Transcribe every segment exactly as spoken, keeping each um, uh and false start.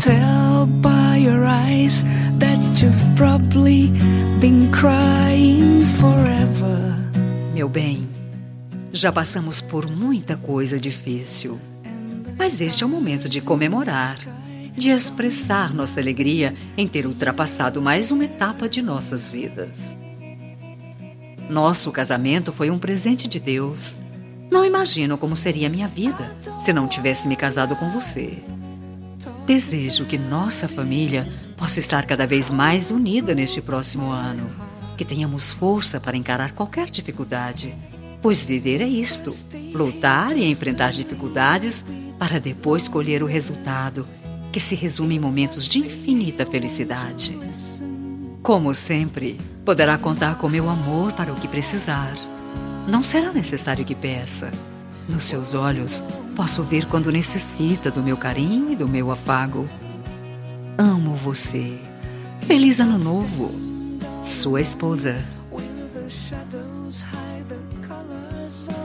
tell by your eyes that you've probably been crying forever. Meu bem, já passamos por muita coisa difícil, mas este é o momento de comemorar, de expressar nossa alegria em ter ultrapassado mais uma etapa de nossas vidas. Nosso casamento foi um presente de Deus. Não imagino como seria a minha vida se não tivesse me casado com você. Desejo que nossa família possa estar cada vez mais unida neste próximo ano, que tenhamos força para encarar qualquer dificuldade, pois viver é isto, lutar e enfrentar dificuldades para depois colher o resultado, que se resume em momentos de infinita felicidade. Como sempre, poderá contar com meu amor para o que precisar. Não será necessário que peça. Nos seus olhos, posso ver quando necessita do meu carinho e do meu afago. Amo você. Feliz Ano Novo. Sua esposa.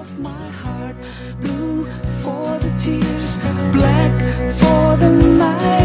Blue for the tears, black for the night.